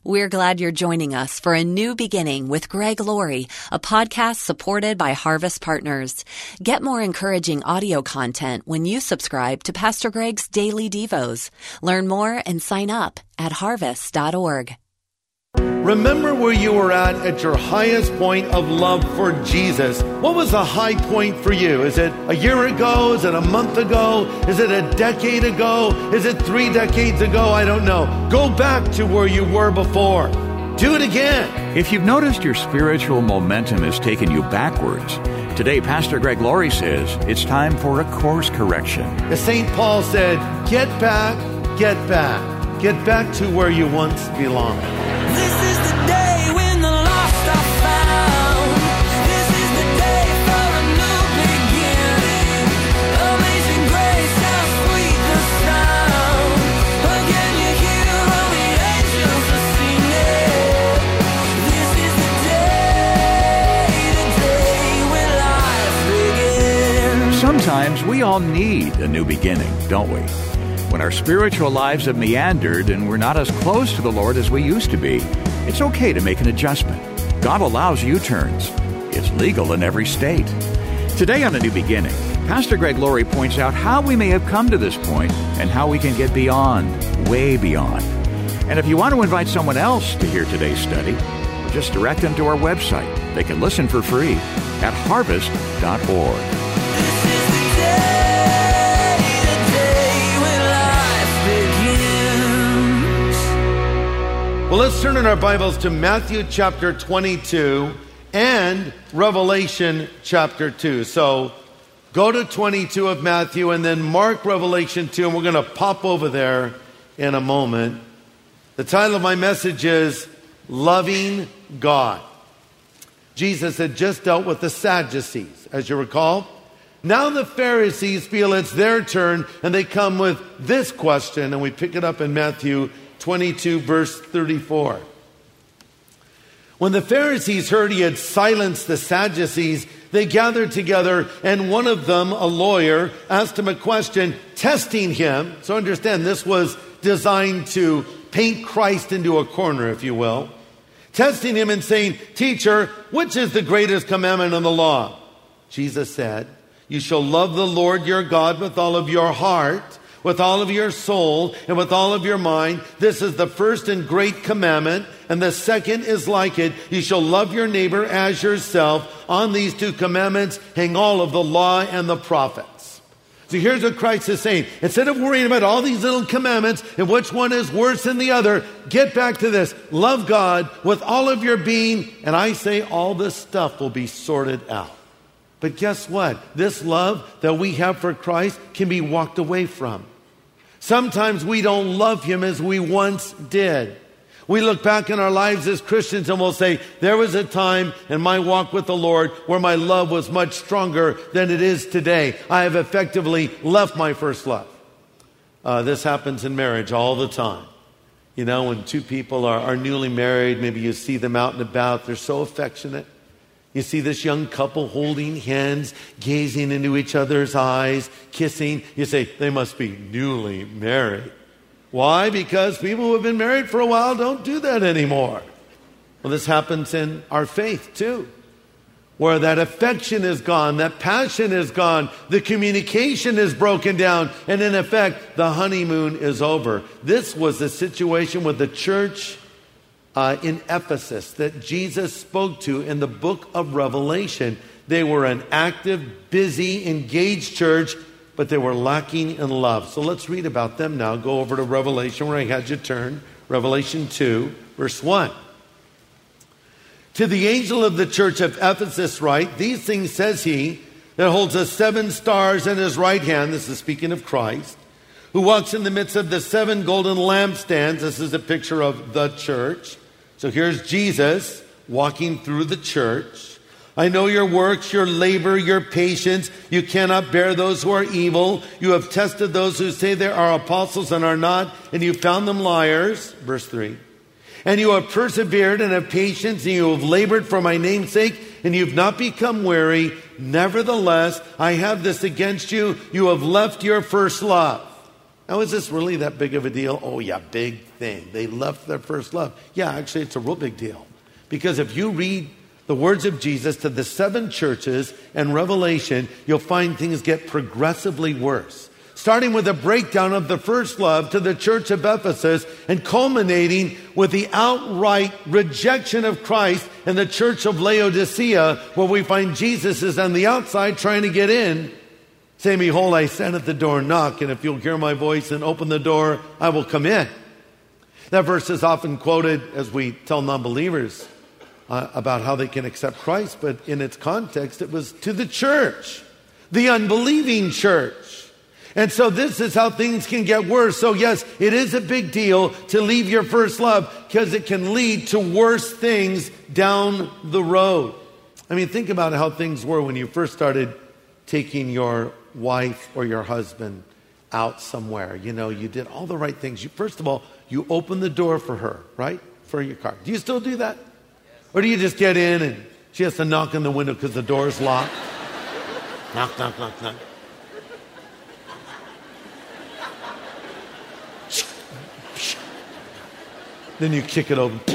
We're glad you're joining us for A New Beginning with Greg Laurie, a podcast supported by Harvest Partners. Get more encouraging audio content when you subscribe to Pastor Greg's Daily Devos. Learn more and sign up at harvest.org. Remember where you were at your highest point of love for Jesus. What was the high point for you? Is it a year ago? Is it a month ago? Is it a decade ago? Is it 3 decades ago? I don't know. Go back to where you were before. Do it again. If you've noticed your spiritual momentum has taken you backwards, today Pastor Greg Laurie says it's time for a course correction. As St. Paul said, get back to where you once belonged. This is the day when the lost are found. This is the day for a new beginning. Amazing grace, how sweet the sound. Again you hear all the angels are singing. This is the day when life begins. Sometimes we all need a new beginning, don't we? When our spiritual lives have meandered and we're not as close to the Lord as we used to be, it's okay to make an adjustment. God allows U-turns. It's legal in every state. Today on A New Beginning, Pastor Greg Laurie points out how we may have come to this point and how we can get beyond, way beyond. And if you want to invite someone else to hear today's study, just direct them to our website. They can listen for free at harvest.org. Well, let's turn in our Bibles to Matthew chapter 22 and Revelation chapter 2. So go to 22 of Matthew and then mark Revelation 2, and we're going to pop over there in a moment. The title of my message is Loving God. Jesus had just dealt with the Sadducees, as you recall. Now the Pharisees feel it's their turn, and they come with this question, and we pick it up in Matthew 22, verse 34. When the Pharisees heard he had silenced the Sadducees, they gathered together, and one of them, a lawyer, asked him a question, testing him. So understand, this was designed to paint Christ into a corner, if you will. Testing him and saying, "Teacher, which is the greatest commandment in the law?" Jesus said, "You shall love the Lord your God with all of your heart, with all of your soul, and with all of your mind. This is the first and great commandment, and the second is like it. You shall love your neighbor as yourself. On these 2 commandments hang all of the law and the prophets." So here's what Christ is saying. Instead of worrying about all these little commandments and which one is worse than the other, get back to this. Love God with all of your being, and I say all this stuff will be sorted out. But guess what? This love that we have for Christ can be walked away from. Sometimes we don't love him as we once did. We look back in our lives as Christians and we'll say, there was a time in my walk with the Lord where my love was much stronger than it is today. I have effectively left my first love. This happens in marriage all the time. You know, when 2 people are newly married, maybe you see them out and about, they're so affectionate. You see this young couple holding hands, gazing into each other's eyes, kissing. You say, they must be newly married. Why? Because people who have been married for a while don't do that anymore. Well, this happens in our faith too, where that affection is gone, that passion is gone, the communication is broken down, and in effect, the honeymoon is over. This was the situation with the church in Ephesus that Jesus spoke to in the book of Revelation. They were an active, busy, engaged church, but they were lacking in love. So let's read about them now. Go over to Revelation where I had you turn. Revelation 2, verse 1. To the angel of the church of Ephesus write, these things says he that holds the 7 stars in his right hand, this is speaking of Christ, who walks in the midst of the 7 golden lampstands. This is a picture of the church. So here's Jesus walking through the church. I know your works, your labor, your patience. You cannot bear those who are evil. You have tested those who say they are apostles and are not, and you found them liars. Verse 3. And you have persevered and have patience, and you have labored for my name's sake, and you have not become weary. Nevertheless, I have this against you. You have left your first love. Now, is this really that big of a deal? Oh, yeah, big thing. They left their first love. Yeah, actually, it's a real big deal. Because if you read the words of Jesus to the 7 churches and Revelation, you'll find things get progressively worse. Starting with a breakdown of the first love to the church of Ephesus and culminating with the outright rejection of Christ in the church of Laodicea, where we find Jesus is on the outside trying to get in, saying, behold, I stand at the door and knock, and if you'll hear my voice and open the door, I will come in. That verse is often quoted as we tell non-believers about how they can accept Christ, but in its context, it was to the church, the unbelieving church. And so this is how things can get worse. So yes, it is a big deal to leave your first love because it can lead to worse things down the road. I mean, think about how things were when you first started taking your wife or your husband out somewhere. You know, you did all the right things. First of all, you opened the door for her, right? For your car. Do you still do that? Or do you just get in and she has to knock on the window because the door is locked? Knock, knock, knock, knock. Then you kick it open.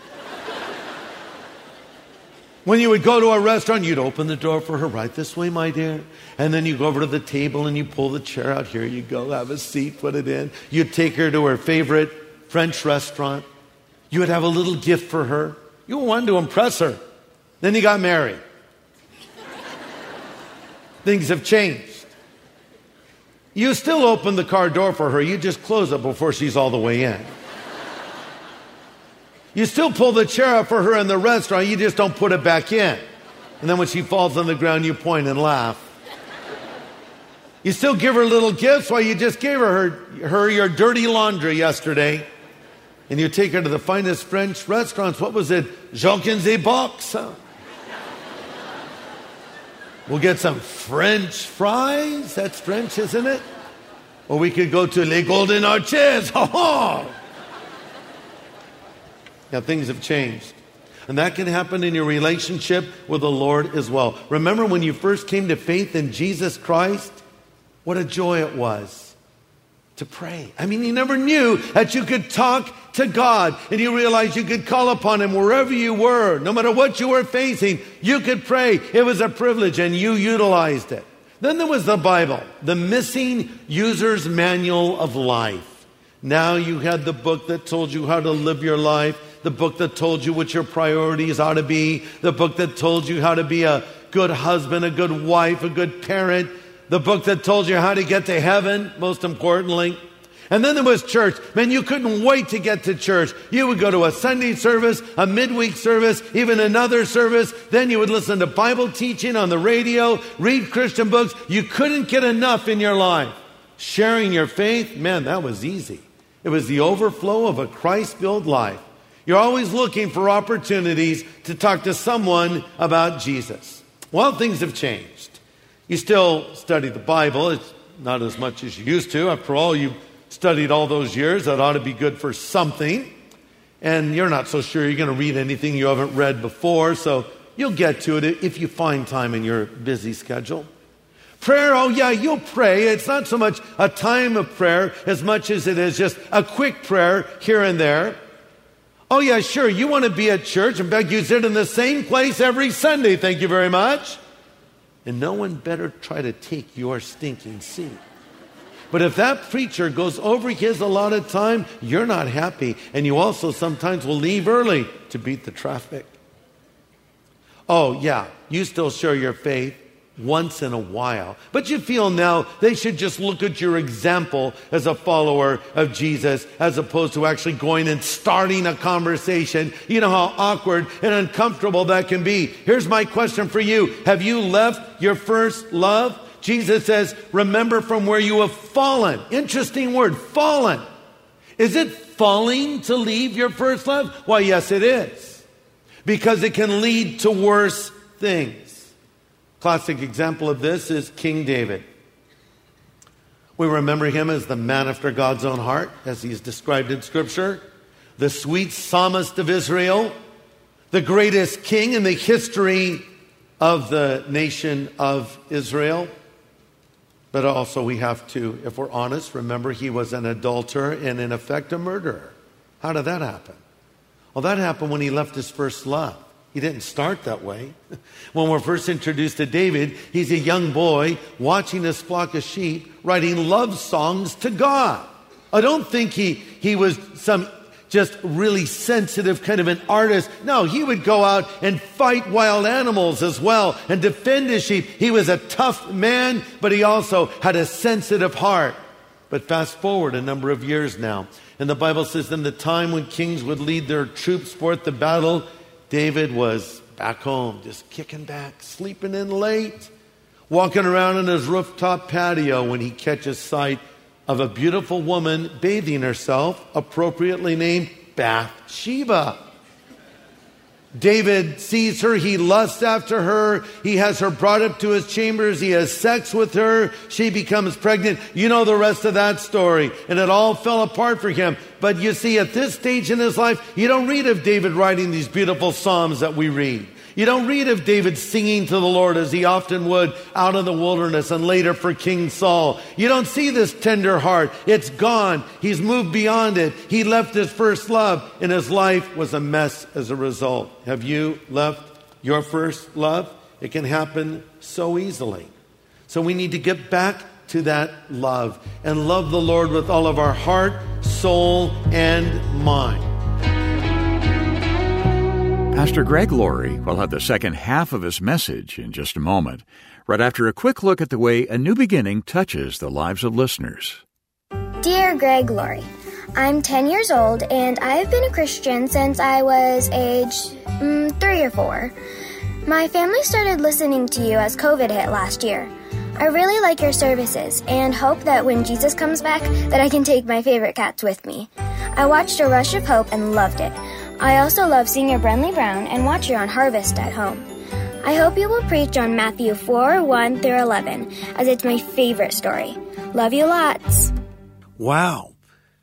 When you would go to a restaurant, you'd open the door for her. Right this way, my dear. And then you go over to the table and you pull the chair out. Here you go. Have a seat. Put it in. You'd take her to her favorite French restaurant. You would have a little gift for her. You wanted to impress her. Then you got married. Things have changed. You still open the car door for her. You just close it before she's all the way in. You still pull the chair up for her in the restaurant. You just don't put it back in. And then when she falls on the ground, you point and laugh. You still give her little gifts while you just gave her your dirty laundry yesterday. And you take her to the finest French restaurants. What was it? Jacques et Box. We'll get some French fries. That's French, isn't it? Or we could go to Les Golden Arches. Ha ha! Now, things have changed. And that can happen in your relationship with the Lord as well. Remember when you first came to faith in Jesus Christ? What a joy it was to pray. I mean, you never knew that you could talk to God and you realized you could call upon Him wherever you were. No matter what you were facing, you could pray. It was a privilege and you utilized it. Then there was the Bible, the missing user's manual of life. Now you had the book that told you how to live your life, the book that told you what your priorities ought to be, the book that told you how to be a good husband, a good wife, a good parent, the book that told you how to get to heaven, most importantly. And then there was church. Man, you couldn't wait to get to church. You would go to a Sunday service, a midweek service, even another service. Then you would listen to Bible teaching on the radio, read Christian books. You couldn't get enough in your life. Sharing your faith, man, that was easy. It was the overflow of a Christ-filled life. You're always looking for opportunities to talk to someone about Jesus. Well, things have changed. You still study the Bible. It's not as much as you used to. After all, you studied all those years. That ought to be good for something. And you're not so sure you're going to read anything you haven't read before. So you'll get to it if you find time in your busy schedule. Prayer, oh yeah, you'll pray. It's not so much a time of prayer as much as it is just a quick prayer here and there. Oh yeah, sure, you want to be at church. In fact, you sit in the same place every Sunday, thank you very much. And no one better try to take your stinking seat. But if that preacher goes over his allotted time, you're not happy. And you also sometimes will leave early to beat the traffic. Oh yeah, you still share your faith once in a while. But you feel now they should just look at your example as a follower of Jesus as opposed to actually going and starting a conversation. You know how awkward and uncomfortable that can be. Here's my question for you. Have you left your first love? Jesus says, remember from where you have fallen. Interesting word, fallen. Is it falling to leave your first love? Why, yes, it is. Because it can lead to worse things. Classic example of this is King David. We remember him as the man after God's own heart, as he's described in Scripture. The sweet psalmist of Israel. The greatest king in the history of the nation of Israel. But also we have to, if we're honest, remember he was an adulterer and in effect a murderer. How did that happen? Well, that happened when he left his first love. He didn't start that way. When we're first introduced to David, he's a young boy watching his flock of sheep, writing love songs to God. I don't think he was some just really sensitive kind of an artist. No, he would go out and fight wild animals as well and defend his sheep. He was a tough man, but he also had a sensitive heart. But fast forward a number of years now, and the Bible says in the time when kings would lead their troops forth to battle, David was back home, just kicking back, sleeping in late, walking around in his rooftop patio when he catches sight of a beautiful woman bathing herself, appropriately named Bathsheba. David sees her, he lusts after her, he has her brought up to his chambers, he has sex with her, she becomes pregnant. You know the rest of that story, and it all fell apart for him. But you see, at this stage in his life, you don't read of David writing these beautiful psalms that we read. You don't read of David singing to the Lord as he often would out in the wilderness and later for King Saul. You don't see this tender heart. It's gone. He's moved beyond it. He left his first love, and his life was a mess as a result. Have you left your first love? It can happen so easily. So we need to get back to that love and love the Lord with all of our heart, soul, and mind. Pastor Greg Laurie will have the second half of his message in just a moment, right after a quick look at the way A New Beginning touches the lives of listeners. Dear Greg Laurie, I'm 10 years old and I've been a Christian since I was age 3 or 4. My family started listening to you as COVID hit last year. I really like your services and hope that when Jesus comes back that I can take my favorite cats with me. I watched A Rush of Hope and loved it. I also love Singer Brenly Brown and watch her on Harvest at home. I hope you will preach on Matthew 4:1-11, as it's my favorite story. Love you lots. Wow.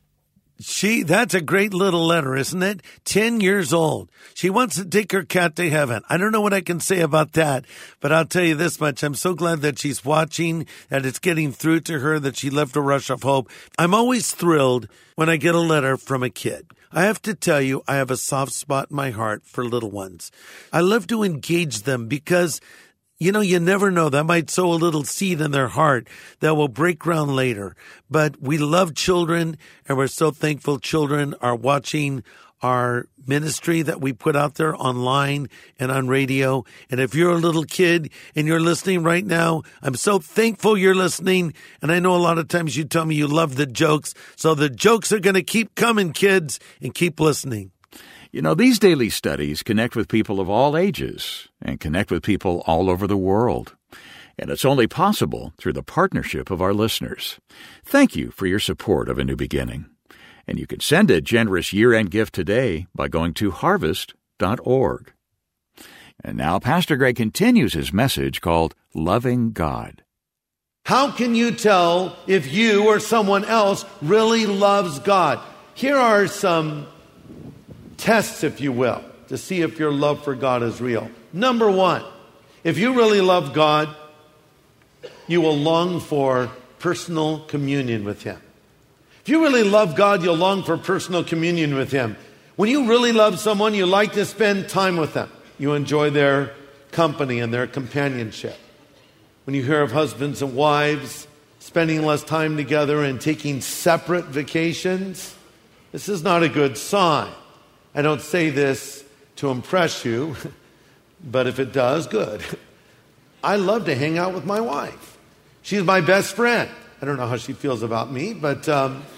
That's a great little letter, isn't it? 10 years old. She wants to take her cat to heaven. I don't know what I can say about that, but I'll tell you this much. I'm so glad that she's watching, that it's getting through to her, that she left A Rush of Hope. I'm always thrilled when I get a letter from a kid. I have to tell you, I have a soft spot in my heart for little ones. I love to engage them because, you never know. That might sow a little seed in their heart that will break ground later. But we love children, and we're so thankful children are watching our ministry that we put out there online and on radio. And if you're a little kid and you're listening right now, I'm so thankful you're listening. And I know a lot of times you tell me you love the jokes. So the jokes are going to keep coming, kids, and keep listening. These daily studies connect with people of all ages and connect with people all over the world. And it's only possible through the partnership of our listeners. Thank you for your support of A New Beginning. And you can send a generous year-end gift today by going to harvest.org. And now Pastor Greg continues his message called Loving God. How can you tell if you or someone else really loves God? Here are some tests, if you will, to see if your love for God is real. Number 1, if you really love God, you will long for personal communion with Him. If you really love God, you'll long for personal communion with Him. When you really love someone, you like to spend time with them. You enjoy their company and their companionship. When you hear of husbands and wives spending less time together and taking separate vacations, this is not a good sign. I don't say this to impress you, but if it does, good. I love to hang out with my wife. She's my best friend. I don't know how she feels about me, but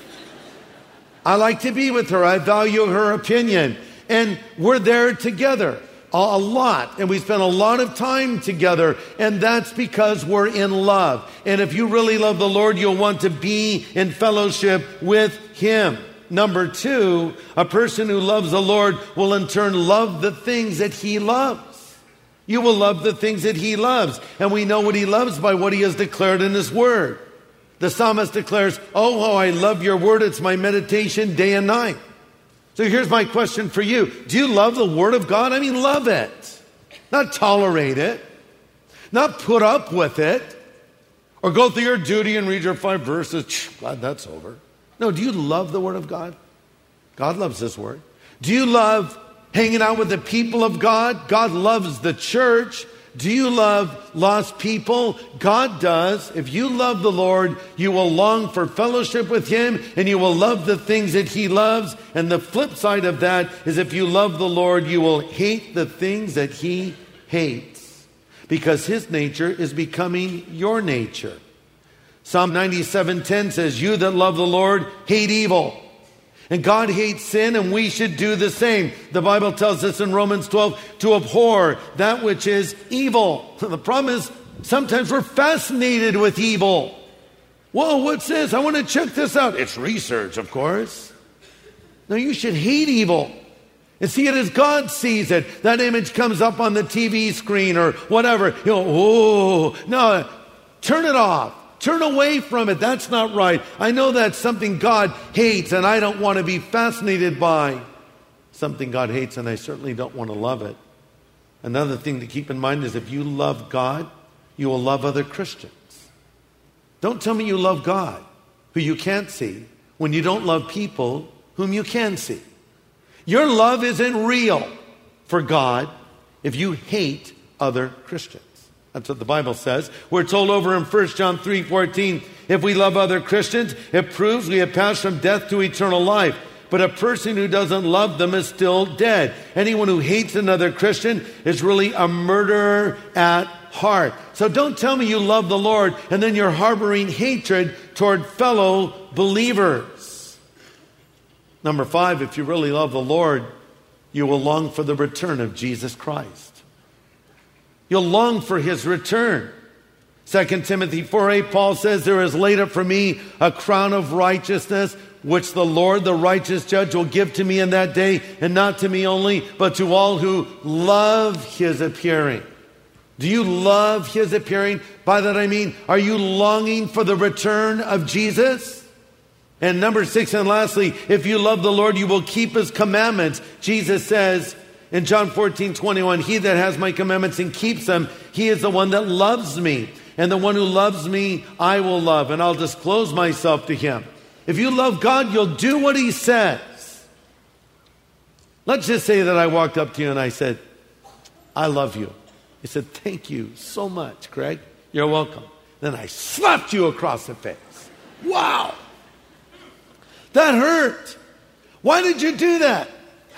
I like to be with her. I value her opinion. And we're there together a lot. And we spend a lot of time together. And that's because we're in love. And if you really love the Lord, you'll want to be in fellowship with Him. Number 2, a person who loves the Lord will in turn love the things that He loves. You will love the things that He loves. And we know what He loves by what He has declared in His Word. The psalmist declares, "Oh, how I love your word. It's my meditation day and night." So here's my question for you. Do you love the Word of God? I mean, love it. Not tolerate it. Not put up with it. Or go through your duty and read your 5 verses. Glad that's over. No, do you love the Word of God? God loves His Word. Do you love hanging out with the people of God? God loves the church. Do you love lost people? God does. If you love the Lord, you will long for fellowship with Him, and you will love the things that He loves. And the flip side of that is if you love the Lord, you will hate the things that He hates, because His nature is becoming your nature. Psalm 97:10 says, you that love the Lord hate evil. And God hates sin, and we should do the same. The Bible tells us in Romans 12 to abhor that which is evil. The problem is sometimes we're fascinated with evil. Whoa, what's this? I want to check this out. It's research, of course. No, you should hate evil and see it as God sees it. That image comes up on the TV screen or whatever. You know, oh, no, turn it off. Turn away from it. That's not right. I know that's something God hates, and I don't want to be fascinated by something God hates, and I certainly don't want to love it. Another thing to keep in mind is if you love God, you will love other Christians. Don't tell me you love God, who you can't see, when you don't love people whom you can see. Your love isn't real for God if you hate other Christians. That's what the Bible says. We're told over in 1 John 3:14, if we love other Christians, it proves we have passed from death to eternal life. But a person who doesn't love them is still dead. Anyone who hates another Christian is really a murderer at heart. So don't tell me you love the Lord and then you're harboring hatred toward fellow believers. Number 5, if you really love the Lord, you will long for the return of Jesus Christ. You'll long for His return. 2 Timothy 4:8, Paul says, there is laid up for me a crown of righteousness, which the Lord, the righteous judge, will give to me in that day, and not to me only, but to all who love His appearing. Do you love His appearing? By that I mean, are you longing for the return of Jesus? And number 6, and lastly, if you love the Lord, you will keep His commandments. Jesus says in John 14:21, he that has my commandments and keeps them, he is the one that loves me. And the one who loves me, I will love, and I'll disclose myself to him. If you love God, you'll do what He says. Let's just say that I walked up to you and I said, I love you. You said, thank you so much, Greg. You're welcome. Then I slapped you across the face. Wow. That hurt. Why did you do that?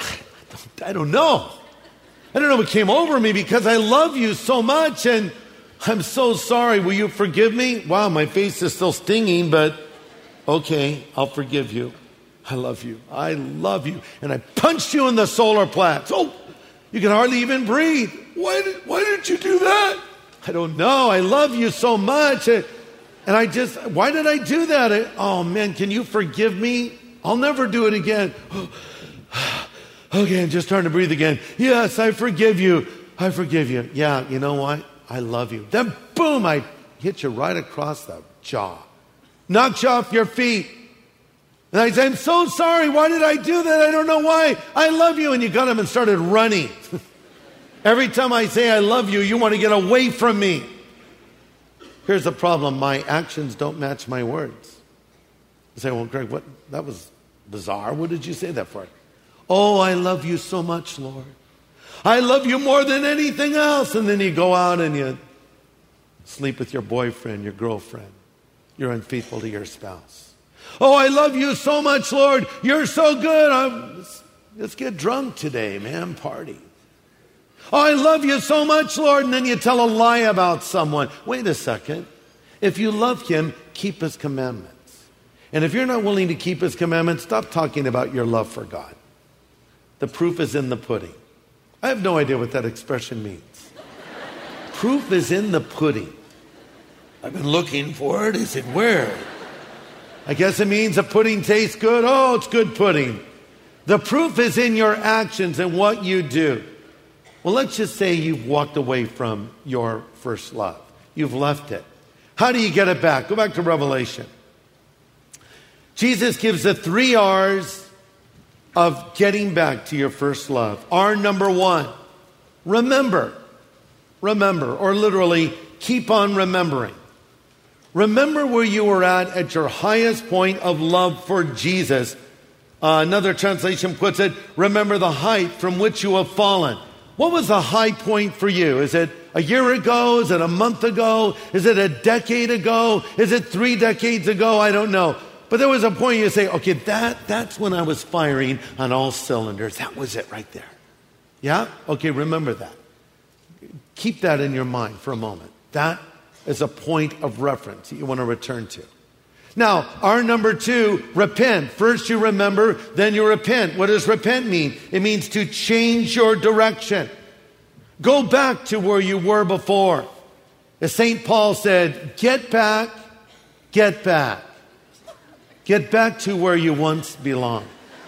I don't know. I don't know what came over me because I love you so much and I'm so sorry. Will you forgive me? Wow, my face is still stinging, but okay, I'll forgive you. I love you. I love you. And I punched you in the solar plexus. Oh, you can hardly even breathe. Why did you do that? I don't know. I love you so much. And why did I do that? Oh man, can you forgive me? I'll never do it again. Okay, I'm just trying to breathe again. Yes, I forgive you. I forgive you. Yeah, you know what? I love you. Then boom, I hit you right across the jaw. Knocked you off your feet. And I said, I'm so sorry. Why did I do that? I don't know why. I love you. And you got up and started running. Every time I say I love you, you want to get away from me. Here's the problem. My actions don't match my words. You say, well, Greg, that was bizarre. What did you say that for? Oh, I love you so much, Lord. I love you more than anything else. And then you go out and you sleep with your boyfriend, your girlfriend. You're unfaithful to your spouse. Oh, I love you so much, Lord. You're so good. Let's get drunk today, man. Party. Oh, I love you so much, Lord. And then you tell a lie about someone. Wait a second. If you love Him, keep His commandments. And if you're not willing to keep His commandments, stop talking about your love for God. The proof is in the pudding. I have no idea what that expression means. Proof is in the pudding. I've been looking for it. Is it where? I guess it means the pudding tastes good. Oh, it's good pudding. The proof is in your actions and what you do. Well, let's just say you've walked away from your first love. You've left it. How do you get it back? Go back to Revelation. Jesus gives the 3 R's of getting back to your first love. R number 1, remember. Remember, or literally, keep on remembering. Remember where you were at your highest point of love for Jesus. Another translation puts it, remember the height from which you have fallen. What was the high point for you? Is it a year ago? Is it a month ago? Is it a decade ago? Is it 3 decades ago? I don't know. But there was a point you say, okay, that's when I was firing on all cylinders. That was it right there. Yeah? Okay, remember that. Keep that in your mind for a moment. That is a point of reference that you want to return to. Now, our number 2, repent. First you remember, then you repent. What does repent mean? It means to change your direction. Go back to where you were before. As St. Paul said, get back, get back. Get back to where you once belonged.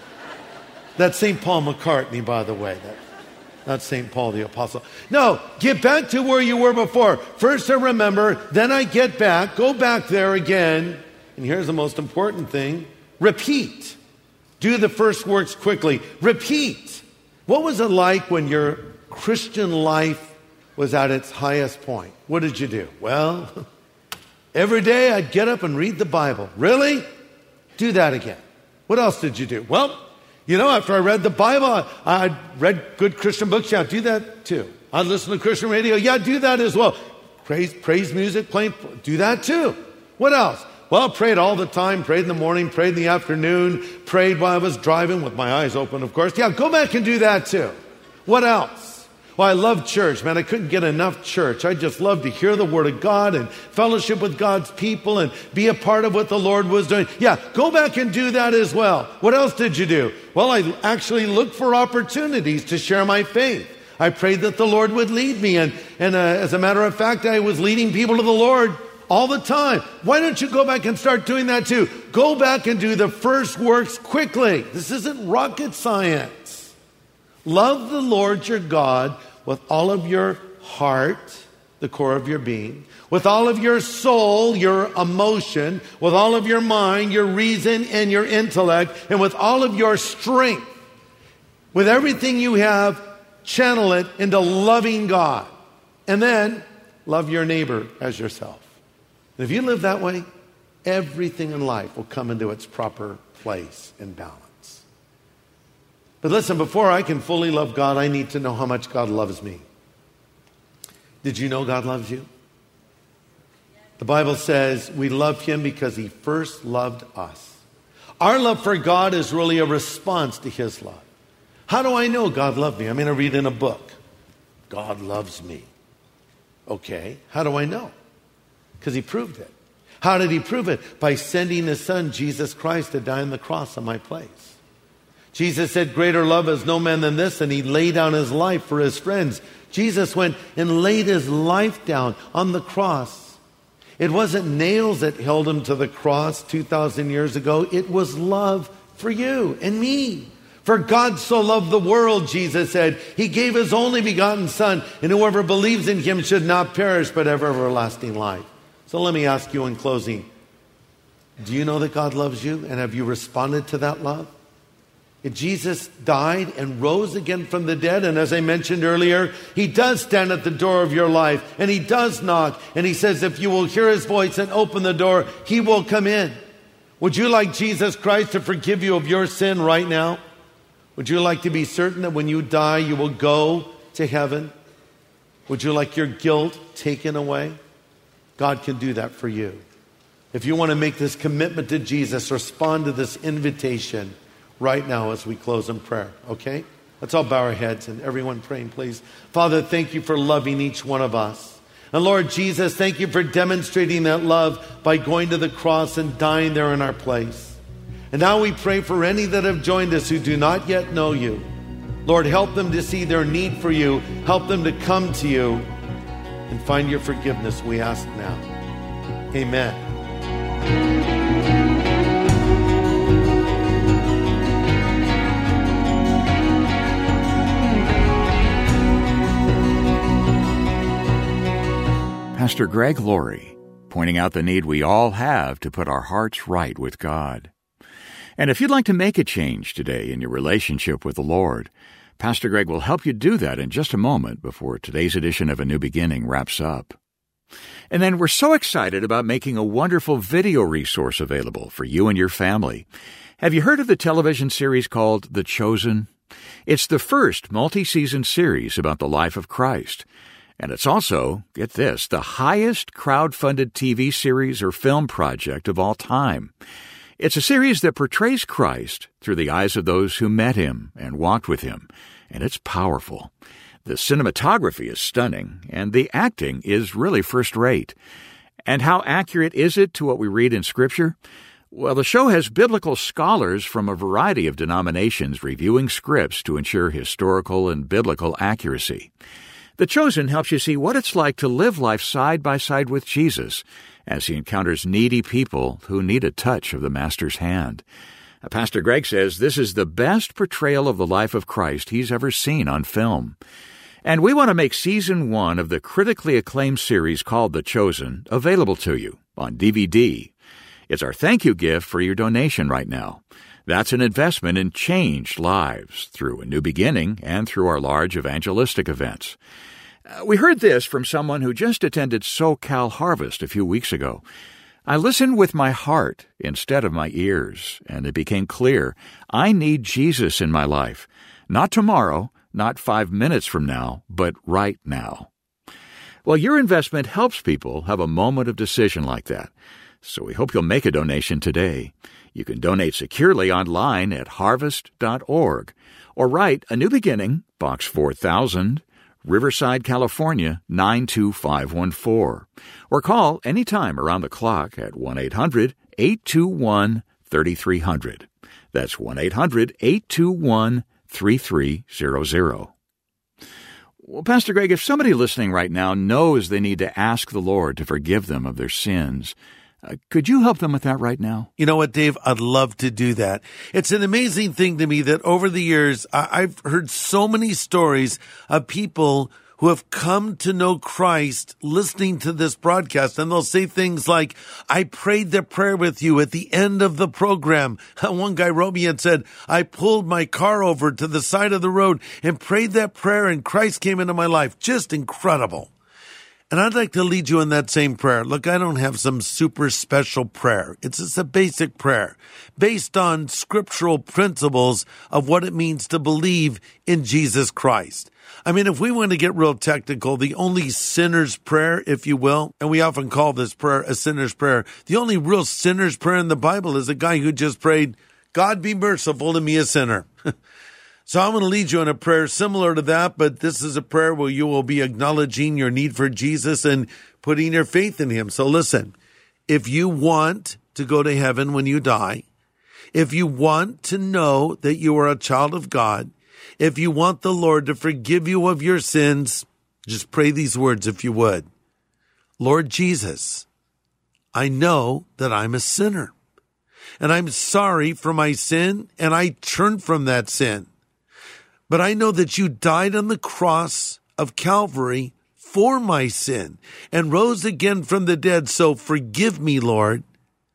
That's St. Paul McCartney, by the way. Not St. Paul the Apostle. No, get back to where you were before. First I remember, then I get back. Go back there again. And here's the most important thing. Repeat. Do the first works quickly. Repeat. What was it like when your Christian life was at its highest point? What did you do? Well, every day I'd get up and read the Bible. Really? Do that again. What else did you do? Well, after I read the Bible, I read good Christian books. Yeah, do that too. I'd listen to Christian radio. Yeah, do that as well. Praise music, playing. Do that too. What else? Well, prayed all the time, prayed in the morning, prayed in the afternoon, prayed while I was driving with my eyes open, of course. Yeah, go back and do that too. What else? Well, I love church, man. I couldn't get enough church. I just loved to hear the Word of God and fellowship with God's people and be a part of what the Lord was doing. Yeah, go back and do that as well. What else did you do? Well, I actually looked for opportunities to share my faith. I prayed that the Lord would lead me. And as a matter of fact, I was leading people to the Lord all the time. Why don't you go back and start doing that too? Go back and do the first works quickly. This isn't rocket science. Love the Lord your God with all of your heart, the core of your being, with all of your soul, your emotion, with all of your mind, your reason, and your intellect, and with all of your strength. With everything you have, channel it into loving God. And then love your neighbor as yourself. And if you live that way, everything in life will come into its proper place and balance. But listen, before I can fully love God, I need to know how much God loves me. Did you know God loves you? The Bible says we love Him because He first loved us. Our love for God is really a response to His love. How do I know God loved me? I'm going to read in a book. God loves me. Okay, how do I know? Because He proved it. How did He prove it? By sending His Son, Jesus Christ, to die on the cross in my place. Jesus said, greater love has no man than this, and He laid down His life for His friends. Jesus went and laid His life down on the cross. It wasn't nails that held Him to the cross 2,000 years ago. It was love for you and me. For God so loved the world, Jesus said, He gave His only begotten Son, and whoever believes in Him should not perish but have everlasting life. So let me ask you in closing, do you know that God loves you, and have you responded to that love? If Jesus died and rose again from the dead, and as I mentioned earlier, He does stand at the door of your life, and He does knock, and He says if you will hear His voice and open the door, He will come in. Would you like Jesus Christ to forgive you of your sin right now? Would you like to be certain that when you die, you will go to heaven? Would you like your guilt taken away? God can do that for you. If you want to make this commitment to Jesus, respond to this invitation right now as we close in prayer, okay? Let's all bow our heads and everyone praying, please. Father, thank You for loving each one of us. And Lord Jesus, thank You for demonstrating that love by going to the cross and dying there in our place. And now we pray for any that have joined us who do not yet know You. Lord, help them to see their need for You. Help them to come to You and find Your forgiveness, we ask now. Amen. Pastor Greg Laurie, pointing out the need we all have to put our hearts right with God. And if you'd like to make a change today in your relationship with the Lord, Pastor Greg will help you do that in just a moment before today's edition of A New Beginning wraps up. And then we're so excited about making a wonderful video resource available for you and your family. Have you heard of the television series called The Chosen? It's the first multi-season series about the life of Christ. And it's also, get this, the highest crowd-funded TV series or film project of all time. It's a series that portrays Christ through the eyes of those who met him and walked with him, and it's powerful. The cinematography is stunning, and the acting is really first-rate. And how accurate is it to what we read in Scripture? Well, the show has biblical scholars from a variety of denominations reviewing scripts to ensure historical and biblical accuracy. The Chosen helps you see what it's like to live life side by side with Jesus as he encounters needy people who need a touch of the Master's hand. Pastor Greg says this is the best portrayal of the life of Christ he's ever seen on film. And we want to make Season 1 of the critically acclaimed series called The Chosen available to you on DVD. It's our thank you gift for your donation right now. That's an investment in changed lives through a new beginning and through our large evangelistic events. We heard this from someone who just attended SoCal Harvest a few weeks ago. I listened with my heart instead of my ears, and it became clear I need Jesus in my life. Not tomorrow, not 5 minutes from now, but right now. Well, your investment helps people have a moment of decision like that. So we hope you'll make a donation today. You can donate securely online at harvest.org or write A New Beginning, Box 4000, Riverside, California, 92514. Or call anytime around the clock at 1-800-821-3300. That's 1-800-821-3300. Well, Pastor Greg, if somebody listening right now knows they need to ask the Lord to forgive them of their sins, could you help them with that right now? You know what, Dave? I'd love to do that. It's an amazing thing to me that over the years, I've heard so many stories of people who have come to know Christ listening to this broadcast, and they'll say things like, I prayed the prayer with you at the end of the program. One guy wrote me and said, I pulled my car over to the side of the road and prayed that prayer, and Christ came into my life. Just incredible. And I'd like to lead you in that same prayer. Look, I don't have some super special prayer. It's just a basic prayer based on scriptural principles of what it means to believe in Jesus Christ. I mean, if we want to get real technical, the only sinner's prayer, if you will, and we often call this prayer a sinner's prayer, the only real sinner's prayer in the Bible is a guy who just prayed, God be merciful to me, a sinner. So I'm going to lead you in a prayer similar to that, but this is a prayer where you will be acknowledging your need for Jesus and putting your faith in him. So listen, if you want to go to heaven when you die, if you want to know that you are a child of God, if you want the Lord to forgive you of your sins, just pray these words if you would. Lord Jesus, I know that I'm a sinner, and I'm sorry for my sin, and I turn from that sin. But I know that you died on the cross of Calvary for my sin and rose again from the dead. So forgive me, Lord.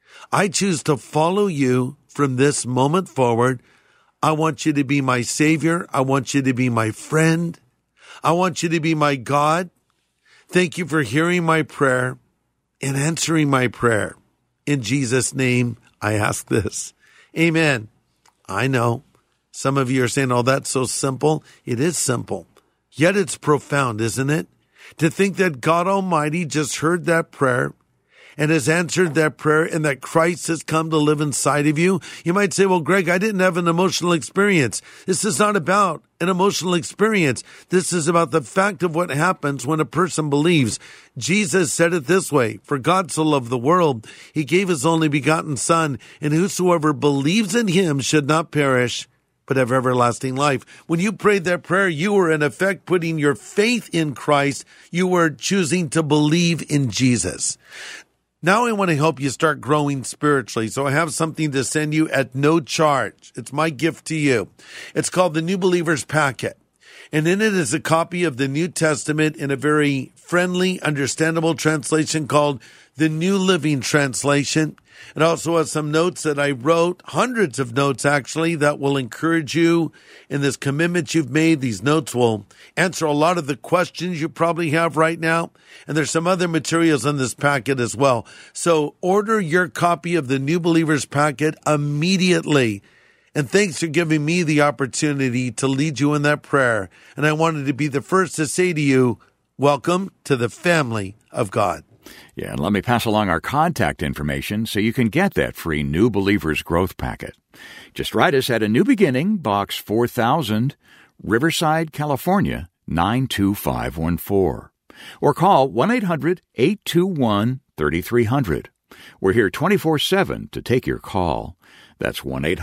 I choose to follow you from this moment forward. I want you to be my Savior. I want you to be my friend. I want you to be my God. Thank you for hearing my prayer and answering my prayer. In Jesus' name, I ask this. Amen. I know. Some of you are saying, oh, that's so simple. It is simple. Yet it's profound, isn't it? To think that God Almighty just heard that prayer and has answered that prayer and that Christ has come to live inside of you. You might say, well, Greg, I didn't have an emotional experience. This is not about an emotional experience. This is about the fact of what happens when a person believes. Jesus said it this way, for God so loved the world, he gave his only begotten Son, and whosoever believes in him should not perish, but have everlasting life. When you prayed that prayer, you were in effect putting your faith in Christ. You were choosing to believe in Jesus. Now I want to help you start growing spiritually. So I have something to send you at no charge. It's my gift to you. It's called the New Believers Packet. And in it is a copy of the New Testament in a very friendly, understandable translation called the New Living Translation. It also has some notes that I wrote, hundreds of notes actually, that will encourage you in this commitment you've made. These notes will answer a lot of the questions you probably have right now. And there's some other materials in this packet as well. So order your copy of the New Believers packet immediately. And thanks for giving me the opportunity to lead you in that prayer. And I wanted to be the first to say to you, welcome to the family of God. Yeah, and let me pass along our contact information so you can get that free New Believers Growth Packet. Just write us at A New Beginning, Box 4000, Riverside, California, 92514. Or call 1-800-821-3300. We're here 24/7 to take your call. That's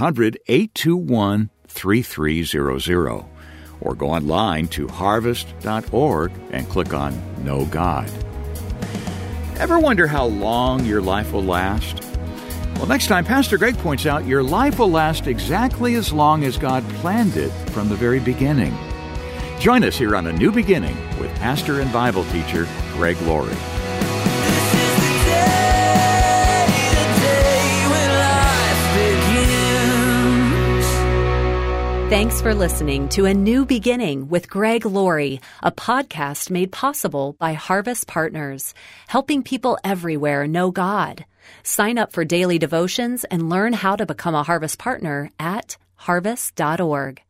1-800-821-3300. Or go online to harvest.org and click on Know God. Ever wonder how long your life will last? Well, next time, Pastor Greg points out your life will last exactly as long as God planned it from the very beginning. Join us here on A New Beginning with pastor and Bible teacher Greg Laurie. Thanks for listening to A New Beginning with Greg Laurie, a podcast made possible by Harvest Partners, helping people everywhere know God. Sign up for daily devotions and learn how to become a Harvest Partner at harvest.org.